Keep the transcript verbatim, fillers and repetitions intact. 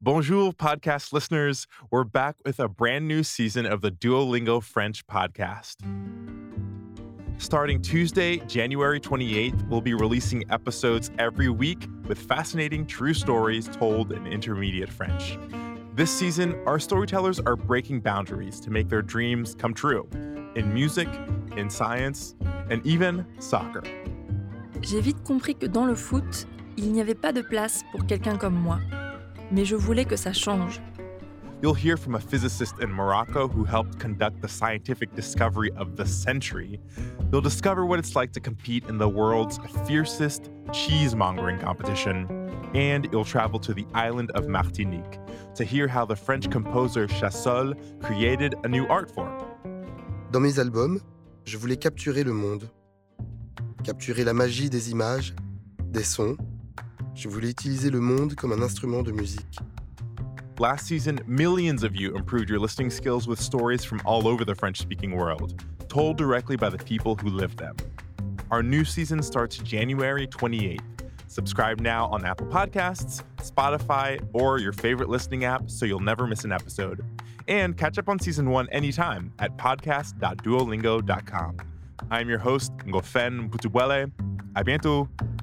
Bonjour, podcast listeners. We're back with a brand new season of the Duolingo French podcast. Starting Tuesday, January twenty-eighth, we'll be releasing episodes every week with fascinating true stories told in intermediate French. This season, our storytellers are breaking boundaries to make their dreams come true in music, in science, and even soccer. J'ai vite compris que dans le foot, il n'y avait pas de place pour quelqu'un comme moi. Mais je voulais que ça change. You'll hear from a physicist in Morocco who helped conduct the scientific discovery of the century. You'll discover what it's like to compete in the world's fiercest cheesemongering competition. And you'll travel to the island of Martinique to hear how the French composer Chassol created a new art form. Dans mes albums, je voulais capturer le monde. Capturer la magie des images, des sons. Je voulais utiliser le monde comme un instrument de musique. Last season, millions of you improved your listening skills with stories from all over the French-speaking world, told directly by the people who live them. Our new season starts January twenty-eighth. Subscribe now on Apple Podcasts, Spotify, or your favorite listening app so you'll never miss an episode. And catch up on season one anytime at podcast dot duolingo dot com. I'm your host, Ngofen Mputuwele. A bientôt!